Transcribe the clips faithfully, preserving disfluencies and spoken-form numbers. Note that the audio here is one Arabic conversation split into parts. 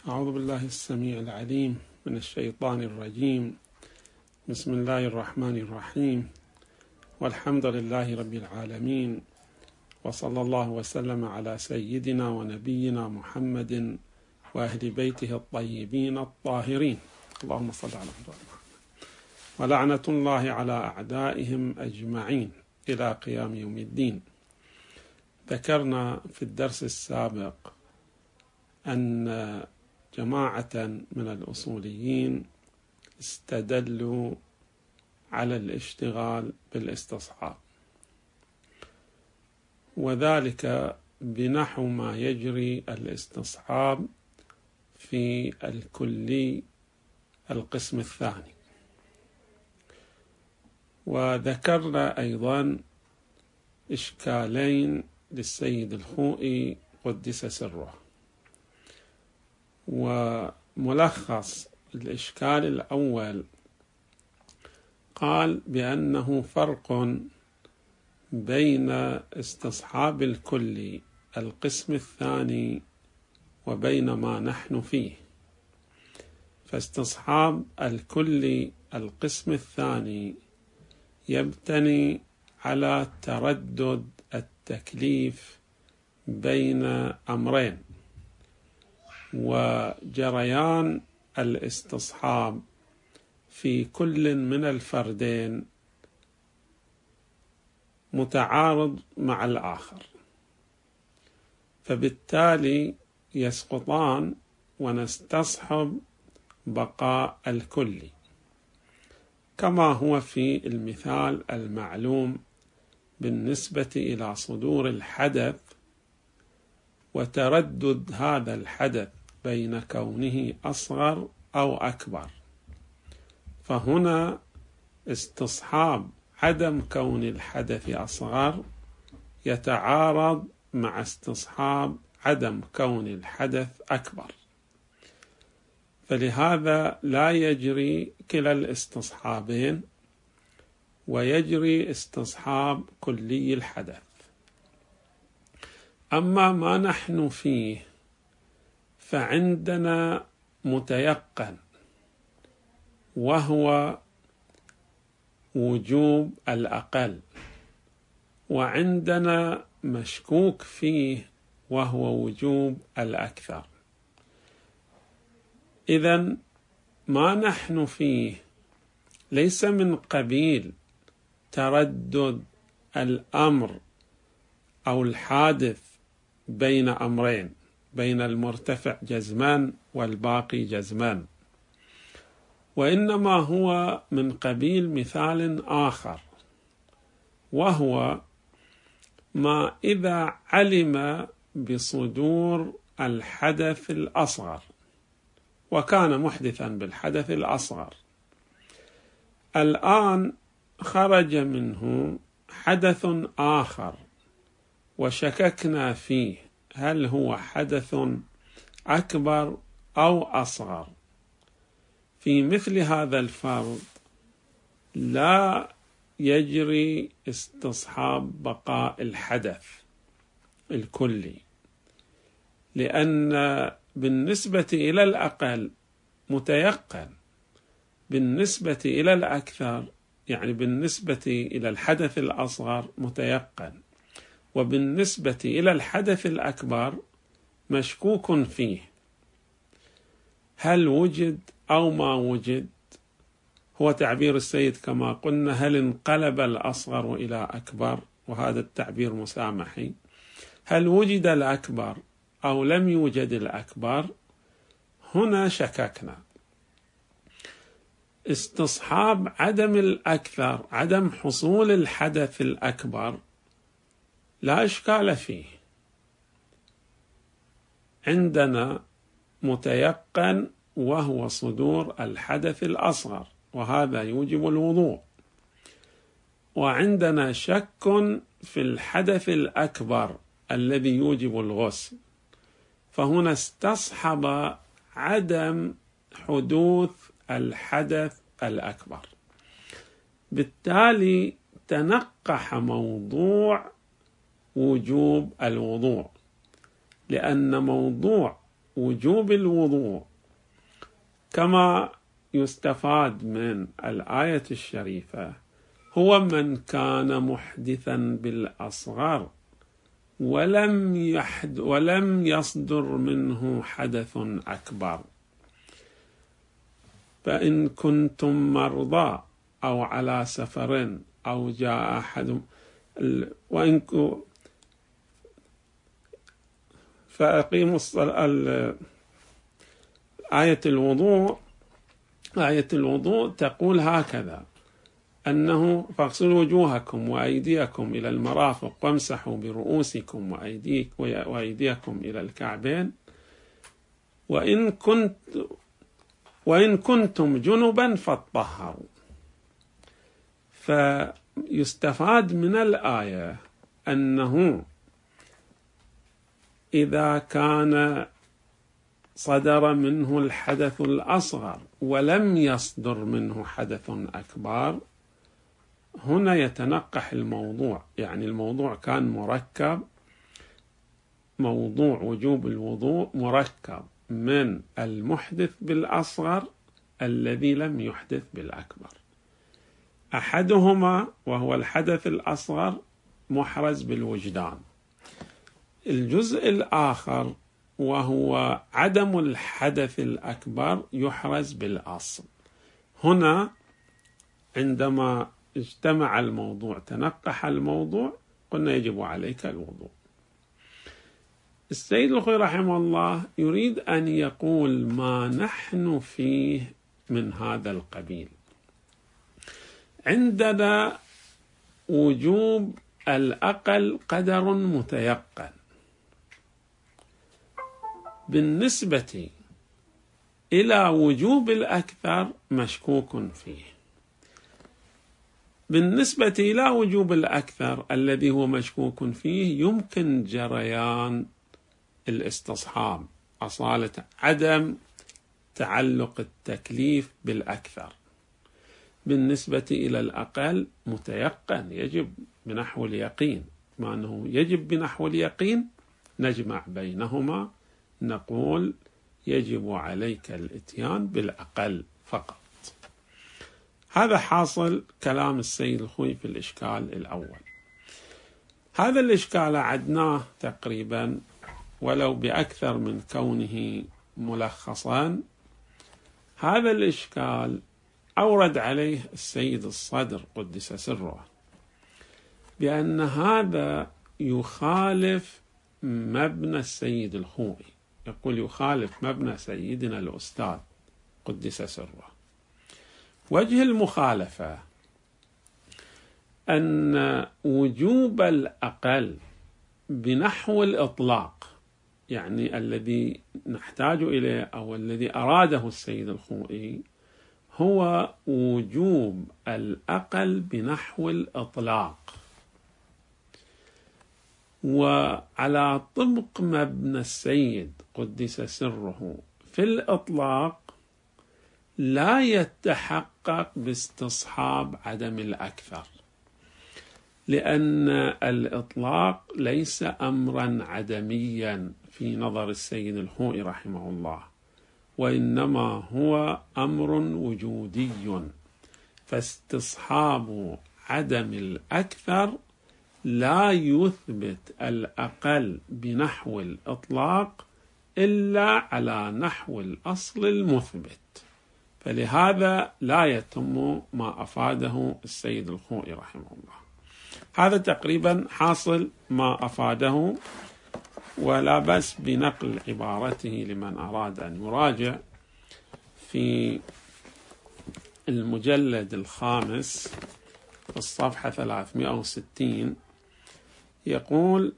أعوذ بالله السميع العليم من الشيطان الرجيم. بسم الله الرحمن الرحيم، والحمد لله رب العالمين، وصلى الله وسلم على سيدنا ونبينا محمد وأهل بيته الطيبين الطاهرين، اللهم صل على محمد. ولعنة الله على أعدائهم أجمعين إلى قيام يوم الدين. ذكرنا في الدرس السابق أن جماعة من الأصوليين استدلوا على الاشتغال بالاستصحاب، وذلك بنحو ما يجري الاستصحاب في الكلي القسم الثاني. وذكرنا أيضا إشكالين للسيد الخوئي قدس سره، وملخص الإشكال الأول قال بأنه فرق بين استصحاب الكلي القسم الثاني وبين ما نحن فيه. فاستصحاب الكلي القسم الثاني يبتني على تردد التكليف بين أمرين، وجريان الاستصحاب في كل من الفردين متعارض مع الآخر، فبالتالي يسقطان ونستصحب بقاء الكلي، كما هو في المثال المعلوم بالنسبة إلى صدور الحدث وتردد هذا الحدث بين كونه أصغر أو أكبر. فهنا استصحاب عدم كون الحدث أصغر يتعارض مع استصحاب عدم كون الحدث أكبر، فلهذا لا يجري كلا الاستصحابين، ويجري استصحاب كلي الحدث. أما ما نحن فيه فعندنا متيقن، وهو وجوب الأقل، وعندنا مشكوك فيه وهو وجوب الأكثر. إذن ما نحن فيه ليس من قبيل تردد الأمر أو الحادث بين أمرين، بين المرتفع جزمان والباقي جزمان، وإنما هو من قبيل مثال آخر، وهو ما إذا علم بصدور الحدث الأصغر وكان محدثا بالحدث الأصغر، الآن خرج منه حدث آخر وشككنا فيه هل هو حدث أكبر أو أصغر. في مثل هذا الفرض لا يجري استصحاب بقاء الحدث الكلي، لأن بالنسبة إلى الأقل متيقن، بالنسبة إلى الأكثر يعني بالنسبة إلى الحدث الأصغر متيقن، وبالنسبة إلى الحدث الأكبر مشكوك فيه هل وجد أو ما وجد. هو تعبير السيد كما قلنا هل انقلب الأصغر إلى أكبر، وهذا التعبير مسامحي. هل وجد الأكبر أو لم يوجد الأكبر؟ هنا شككنا. استصحاب عدم الأكثر، عدم حصول الحدث الأكبر، لا إشكال فيه، عندنا متيقن وهو صدور الحدث الأصغر، وهذا يوجب الوضوء، وعندنا شك في الحدث الأكبر الذي يوجب الغسل، فهنا استصحب عدم حدوث الحدث الأكبر. بالتالي تنقح موضوع وجوب الوضوء، لأن موضوع وجوب الوضوء كما يستفاد من الآية الشريفة هو من كان محدثا بالأصغر ولم يحد ولم يصدر منه حدث أكبر. فإن كنتم مرضى أو على سفر أو جاء أحد وإن فأقيموا الصلاة. آية الوضوء آية الوضوء تقول هكذا: أنه فاغسلوا وجوهكم وأيديكم إلى المرافق وامسحوا برؤوسكم وأيديك وأيديكم إلى الكعبين وإن كنت وإن كنتم جنبا فاطهروا. فيستفاد من الآية أنه إذا كان صدر منه الحدث الأصغر ولم يصدر منه حدث أكبر، هنا يتنقح الموضوع. يعني الموضوع كان مركب، موضوع وجوب الوضوء مركب من المحدث بالأصغر الذي لم يحدث بالأكبر. أحدهما وهو الحدث الأصغر محرز بالوجدان، الجزء الآخر وهو عدم الحدث الأكبر يحرز بالأصل. هنا عندما اجتمع الموضوع تنقح الموضوع، قلنا يجب عليك الوضوء. السيد الخوئي رحمه الله يريد أن يقول ما نحن فيه من هذا القبيل. عندنا وجوب الأقل قدر متيقن، بالنسبة إلى وجوب الأكثر مشكوك فيه. بالنسبة إلى وجوب الأكثر الذي هو مشكوك فيه يمكن جريان الاستصحاب، أصالة عدم تعلق التكليف بالأكثر. بالنسبة إلى الأقل متيقن، يجب بنحو اليقين. ما أنه يجب بنحو اليقين نجمع بينهما، نقول يجب عليك الاتيان بالأقل فقط. هذا حاصل كلام السيد الخوئي في الإشكال الأول. هذا الإشكال عدناه تقريبا ولو بأكثر من كونه ملخصا. هذا الإشكال أورد عليه السيد الصدر قدس سره بأن هذا يخالف مبنى السيد الخوئي. يقول يخالف مبنى سيدنا الأستاذ قدس سره. وجه المخالفة أن وجوب الأقل بنحو الإطلاق، يعني الذي نحتاج إليه أو الذي أراده السيد الخوئي هو وجوب الأقل بنحو الإطلاق. وعلى طبق مبنى السيد قدس سره في الإطلاق لا يتحقق باستصحاب عدم الأكثر، لأن الإطلاق ليس أمرا عدميا في نظر السيد الخوئي رحمه الله، وإنما هو أمر وجودي. فاستصحاب عدم الأكثر لا يثبت الأقل بنحو الإطلاق إلا على نحو الأصل المثبت. فلهذا لا يتم ما أفاده السيد الخوئي رحمه الله. هذا تقريبا حاصل ما أفاده، ولا بأس بنقل عبارته لمن أراد أن يراجع في المجلد الخامس في الصفحة ثلاثمائة وستين. يقول: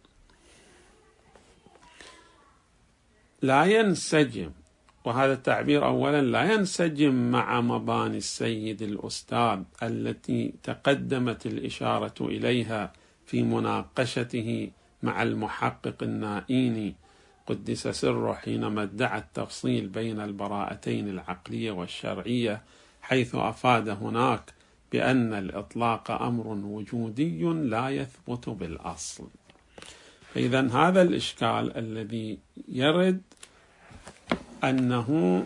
لا ينسجم، وهذا التعبير أولا لا ينسجم مع مباني السيد الأستاذ التي تقدمت الإشارة إليها في مناقشته مع المحقق النائيني قدس سره حينما ادعى التفصيل بين البراءتين العقلية والشرعية، حيث أفاد هناك بأن الإطلاق أمر وجودي لا يثبت بالأصل. فإذا هذا الإشكال الذي يرد أنه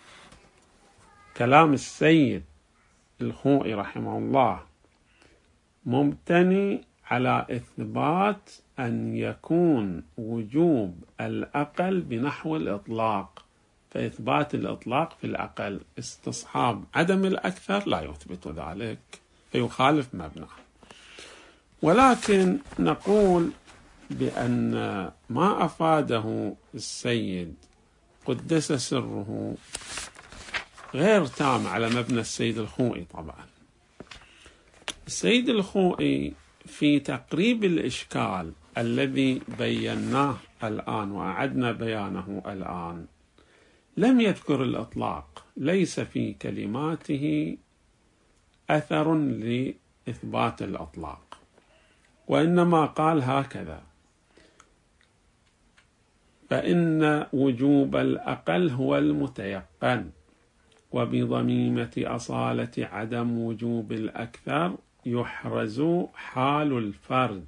كلام السيد الخوئي رحمه الله مبتني على إثبات أن يكون وجوب الأقل بنحو الإطلاق، فإثبات الإطلاق في الأقل استصحاب عدم الأكثر لا يثبت ذلك فيخالف مبناه. ولكن نقول بأن ما أفاده السيد قدس سره غير تام على مبنى السيد الخوئي. طبعا السيد الخوئي في تقريب الإشكال الذي بيناه الآن وأعدنا بيانه الآن لم يذكر الإطلاق، ليس في كلماته أثر لإثبات الإطلاق، وإنما قال هكذا: فإن وجوب الأقل هو المتيقن، وبضميمة أصالة عدم وجوب الأكثر يحرز حال الفرد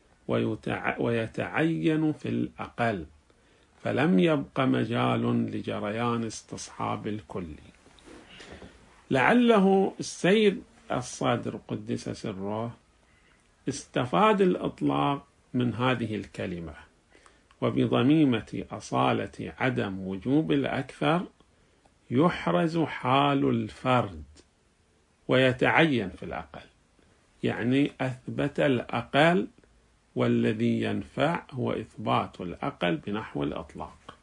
ويتعين في الأقل، فلم يبق مجال لجريان استصحاب الكل. لعله السيد الصدر قدس سره استفاد الإطلاق من هذه الكلمة: وبضميمة أصالة عدم وجوب الأكثر يحرز حال الفرد ويتعين في الأقل، يعني أثبت الأقل، والذي ينفع هو إثبات الأقل بنحو الإطلاق.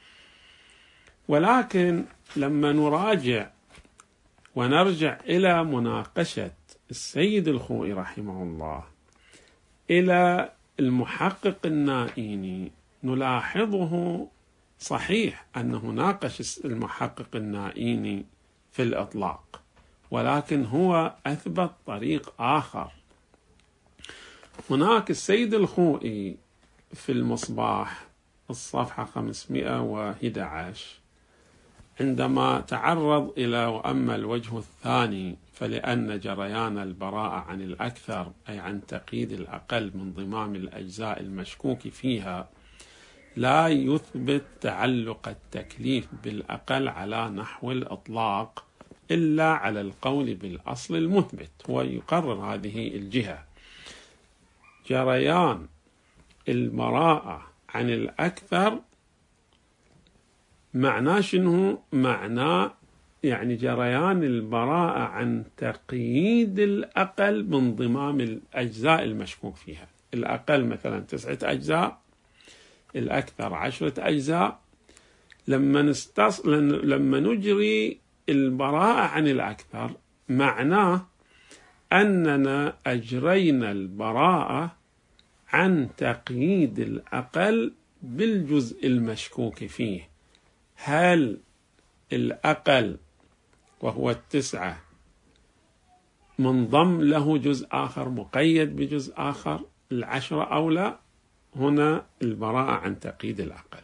ولكن لما نراجع ونرجع إلى مناقشة السيد الخوئي رحمه الله إلى المحقق النائيني نلاحظه صحيح أنه ناقش المحقق النائيني في الإطلاق، ولكن هو أثبت طريق آخر. هناك السيد الخوئي في المصباح الصفحة خمسمائة وأحد عشر عندما تعرض إلى وأما الوجه الثاني فلأن جريان البراءة عن الأكثر أي عن تقييد الأقل من ضمام الأجزاء المشكوك فيها لا يثبت تعلق التكليف بالأقل على نحو الإطلاق إلا على القول بالأصل المثبت. هو يقرر هذه الجهة: جريان البراءة عن الأكثر معناه شنو؟ معناه يعني جريان البراءة عن تقييد الأقل من ضمام الأجزاء المشكوك فيها. الأقل مثلا تسعة أجزاء، الأكثر عشرة أجزاء. لما نستص... لما نجري البراءة عن الأكثر معناه أننا أجرينا البراءة عن تقييد الأقل بالجزء المشكوك فيه. هل الأقل وهو التسعة منضم له جزء آخر مقيد بجزء آخر العشرة أو لا؟ هنا البراءة عن تقييد الأقل.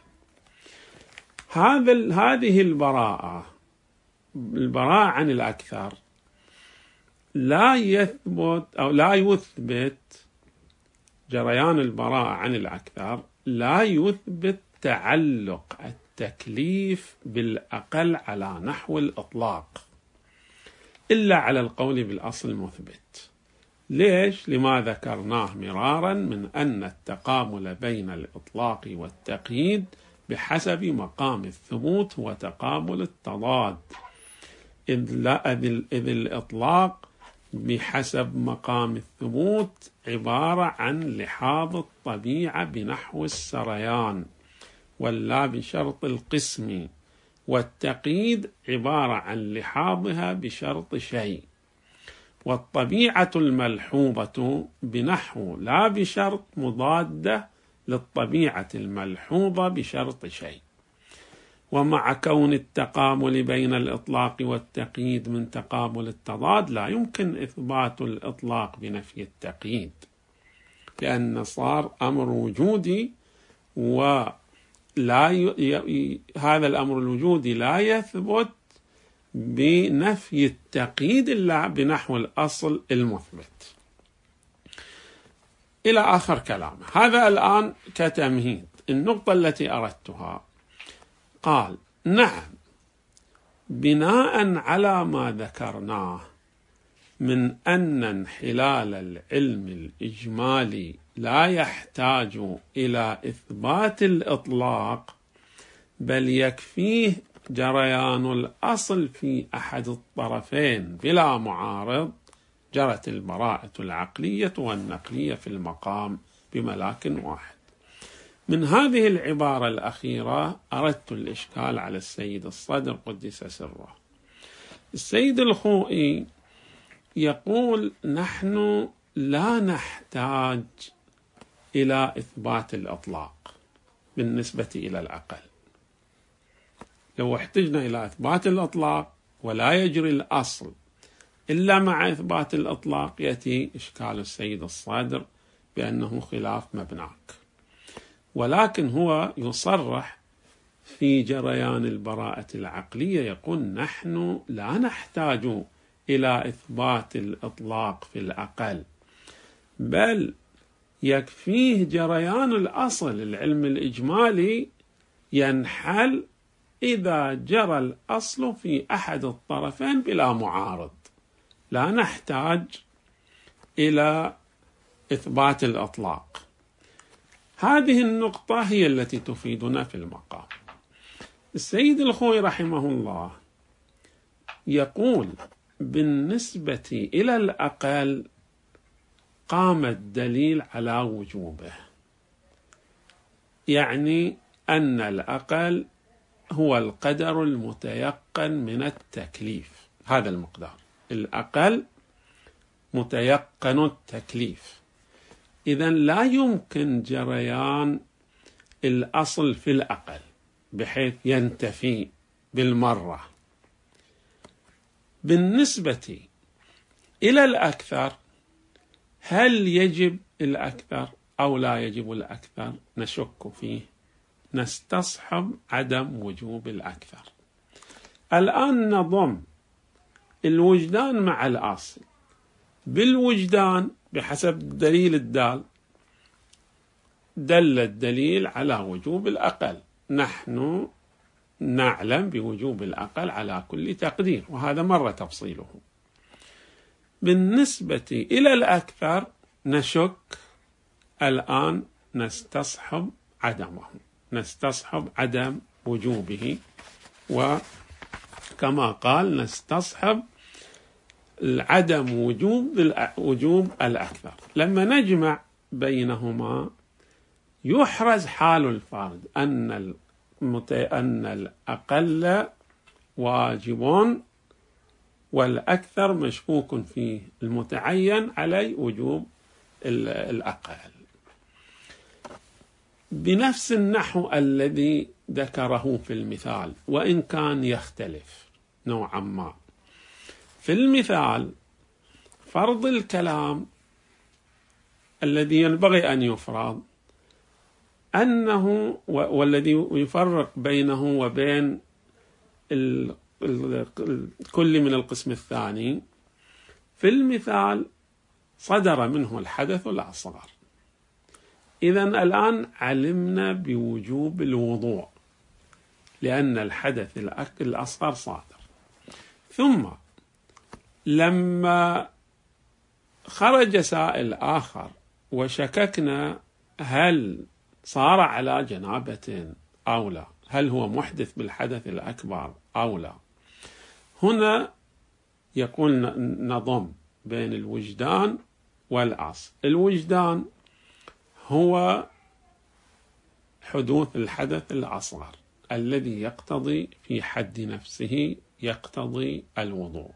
هذا هذه البراءة البراءة عن الأكثر لا يثبت أو لا يثبت جريان البراءة عن الأكثر لا يثبت تعلق التكليف بالأقل على نحو الإطلاق إلا على القول بالأصل المثبت. ليش؟ لما ذكرناه مرارا من أن التقابل بين الإطلاق والتقييد بحسب مقام الثبوت هو تقابل التضاد، إذ, لا إذ الإطلاق بحسب مقام الثبوت عبارة عن لحاظ الطبيعة بنحو السريان ولا بشرط القسم، والتقييد عبارة عن لحاظها بشرط شيء، والطبيعة الملحوظة بنحو لا بشرط مضادة للطبيعة الملحوظة بشرط شيء. ومع كون التقابل بين الإطلاق والتقييد من تقابل التضاد لا يمكن إثبات الإطلاق بنفي التقييد، لأن صار أمر وجودي، ولا ي... ي... هذا الأمر الوجودي لا يثبت بنفي التقييد إلا بنحو الأصل المثبت. إلى آخر كلامه. هذا الآن كتمهيد. النقطة التي أردتها قال: نعم، بناء على ما ذكرناه من أن انحلال العلم الإجمالي لا يحتاج إلى إثبات الإطلاق، بل يكفيه جريان الأصل في أحد الطرفين بلا معارض، جرت البراءة العقلية والنقلية في المقام بملاك واحد. من هذه العبارة الأخيرة أردت الإشكال على السيد الصدر قدس سره. السيد الخوئي يقول نحن لا نحتاج إلى إثبات الإطلاق بالنسبة إلى العقل. لو احتجنا إلى إثبات الإطلاق ولا يجري الأصل إلا مع إثبات الإطلاق، يأتي إشكال السيد الصادر بأنه خلاف مبناك. ولكن هو يصرح في جريان البراءة العقلية، يقول نحن لا نحتاج إلى إثبات الإطلاق في الأقل، بل يكفيه جريان الأصل. العلم الإجمالي ينحل إذا جرى الأصل في أحد الطرفين بلا معارض، لا نحتاج إلى إثبات الإطلاق. هذه النقطة هي التي تفيدنا في المقام. السيد الخوئي رحمه الله يقول بالنسبة إلى الأقل قام الدليل على وجوبه، يعني أن الأقل هو القدر المتيقن من التكليف. هذا المقدار الأقل متيقن التكليف، إذن لا يمكن جريان الأصل في الأقل بحيث ينتفي بالمرة. بالنسبة إلى الأكثر، هل يجب الأكثر أو لا يجب الأكثر؟ نشك فيه، نستصحب عدم وجوب الأكثر. الآن نضم الوجدان مع الأصل. بالوجدان بحسب الدليل الدال، دل الدليل على وجوب الأقل، نحن نعلم بوجوب الأقل على كل تقدير، وهذا مر تفصيله. بالنسبة إلى الأكثر نشك، الآن نستصحب عدمه، نستصحب عدم وجوبه، وكما قال نستصحب عدم وجوب وجوب الأكثر. لما نجمع بينهما يحرز حال الفرد أن المت... أن الأقل واجب والأكثر مشكوك فيه، المتعين عليه وجوب الأقل. بنفس النحو الذي ذكره في المثال، وإن كان يختلف نوعا ما. في المثال فرض الكلام الذي ينبغي أن يفرض أنه، والذي يفرق بينه وبين كل من القسم الثاني، في المثال صدر منه الحدث الأصغر، إذن الآن علمنا بوجوب الوضوء لأن الحدث الأصغر صادر. ثم لما خرج سائل آخر وشككنا هل صار على جنابة أو لا، هل هو محدث بالحدث الأكبر أو لا، هنا يقول نضم بين الوجدان والأصل. الوجدان هو حدوث الحدث الأصغر الذي يقتضي في حد نفسه يقتضي الوضوء.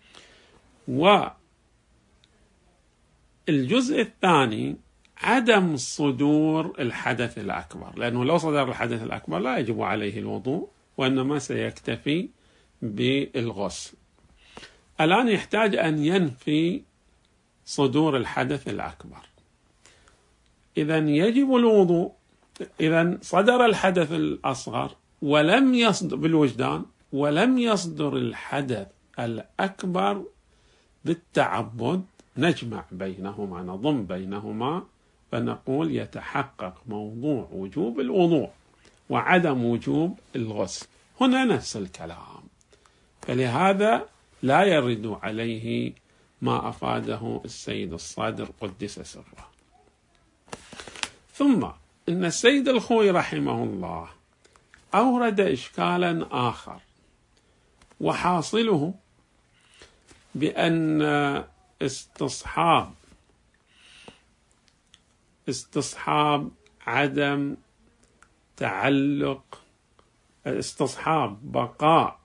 والجزء الثاني عدم صدور الحدث الأكبر، لأنه لو صدر الحدث الأكبر لا يجب عليه الوضوء، وإنما سيكتفي بالغسل. الآن يحتاج أن ينفي صدور الحدث الأكبر، إذن يجب الوضوء. إذن صدر الحدث الأصغر ولم يصدر بالوجدان، ولم يصدر الحدث الأكبر بالتعبد، نجمع بينهما، نضم بينهما، فنقول يتحقق موضوع وجوب الوضوء وعدم وجوب الغسل. هنا نفس الكلام، فلهذا لا يرد عليه ما أفاده السيد الصادر قدس سره. ثم إن السيد الخوئي رحمه الله أورد إشكالا آخر، وحاصله بأن استصحاب استصحاب عدم تعلق استصحاب بقاء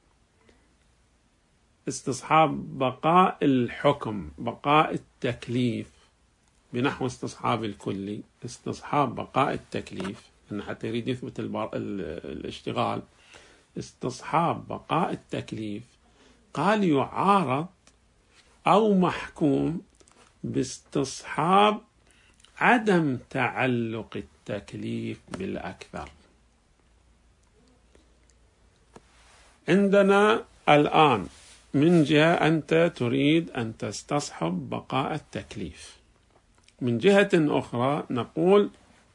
استصحاب بقاء الحكم، بقاء التكليف، بنحو استصحاب الكلي، استصحاب بقاء التكليف، إن حتى يريد يثبت الاشتغال، استصحاب بقاء التكليف، قال يعارض أو محكوم باستصحاب عدم تعلق التكليف بالأكثر. عندنا الآن من جهة أنت تريد أن تستصحب بقاء التكليف، من جهة أخرى نقول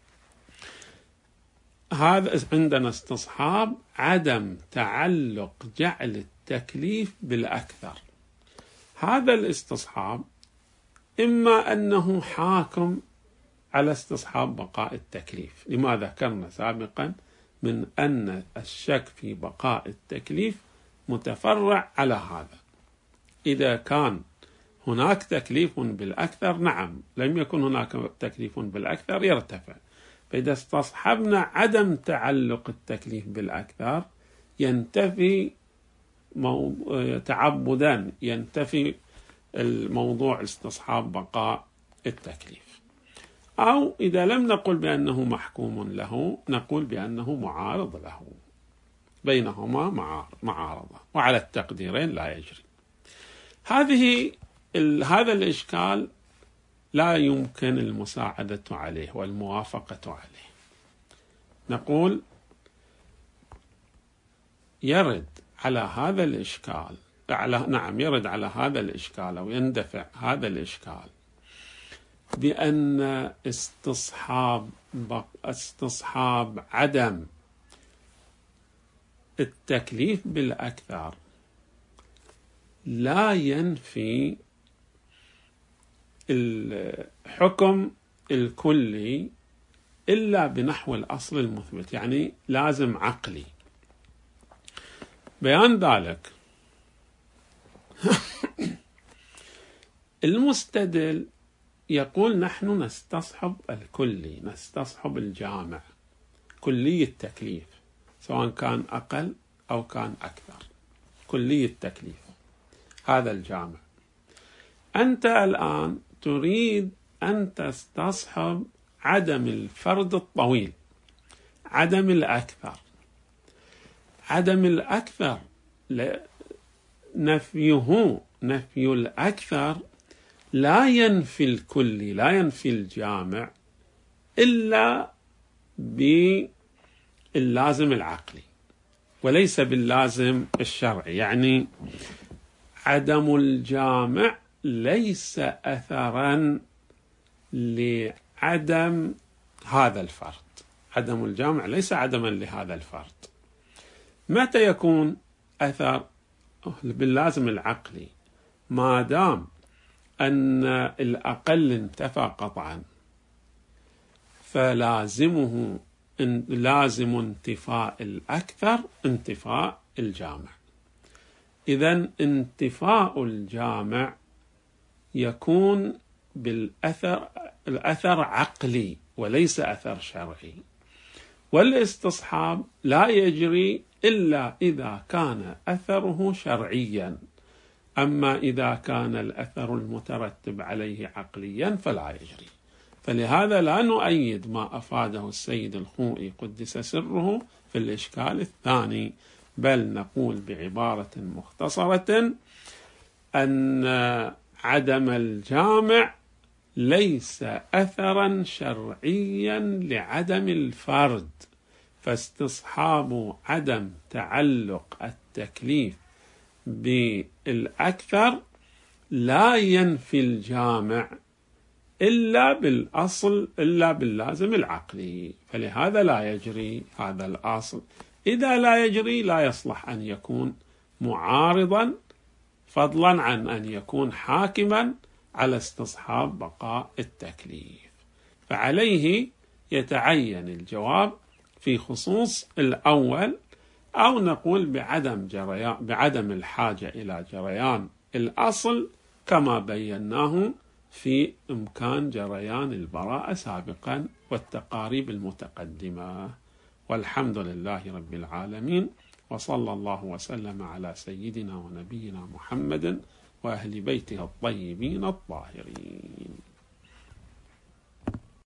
هذا عندنا استصحاب عدم تعلق جعل التكليف بالأكثر. هذا الاستصحاب إما أنه حاكم على استصحاب بقاء التكليف، لما ذكرنا سابقا من أن الشك في بقاء التكليف متفرع على هذا. إذا كان هناك تكليف بالأكثر نعم، لم يكن هناك تكليف بالأكثر يرتفع. فإذا استصحبنا عدم تعلق التكليف بالأكثر ينتفي تعبدا، ينتفي الموضوع استصحاب بقاء التكليف. أو إذا لم نقل بأنه محكوم له نقول بأنه معارض له، بينهما معارضة، وعلى التقديرين لا يجري. هذه هذا الإشكال لا يمكن المساعدة عليه والموافقة عليه. نقول يرد على هذا الإشكال على نعم يرد على هذا الإشكال أو يندفع هذا الإشكال بأن استصحاب استصحاب عدم التكليف بالأكثر لا ينفي الحكم الكلي إلا بنحو الأصل المثبت، يعني لازم عقلي. بيان ذلك المستدل يقول نحن نستصحب الكلي، نستصحب الجامع، كلي التكليف سواء كان أقل أو كان أكثر، كلي التكليف هذا الجامع. أنت الآن تريد أن تستصحب عدم الفرد الطويل، عدم الأكثر. عدم الأكثر نفيه نفي الأكثر لا ينفي الكلي، لا ينفي الجامع إلا باللازم العقلي وليس باللازم الشرعي. يعني عدم الجامع ليس أثرا لعدم هذا الفرد، عدم الجامع ليس عدما لهذا الفرد. متى يكون أثر؟ باللازم العقلي، ما دام أن الأقل انتفى قطعا فلازمه لازم انتفاء الأكثر انتفاء الجامع. إذن انتفاء الجامع يكون بالأثر الأثر عقلي وليس أثر شرعي، والاستصحاب لا يجري إلا إذا كان أثره شرعيا، أما إذا كان الأثر المترتب عليه عقليا فلا يجري. فلهذا لا نؤيد ما أفاده السيد الخوئي قدس سره في الإشكال الثاني، بل نقول بعبارة مختصرة أن عدم الجامع ليس أثرا شرعيا لعدم الفرد، فاستصحاب عدم تعلق التكليف بالأكثر لا ينفي الجامع إلا بالأصل إلا باللازم العقلي، فلهذا لا يجري هذا الأصل إذا لا يجري لا يصلح أن يكون معارضا، فضلا عن أن يكون حاكما على استصحاب بقاء التكليف. فعليه يتعين الجواب في خصوص الأول، أو نقول بعدم جريان بعدم الحاجة إلى جريان الأصل كما بيناه في إمكان جريان البراءة سابقا والتقاريب المتقدمة. والحمد لله رب العالمين، وصلى الله وسلم على سيدنا ونبينا محمد وأهل بيته الطيبين الطاهرين.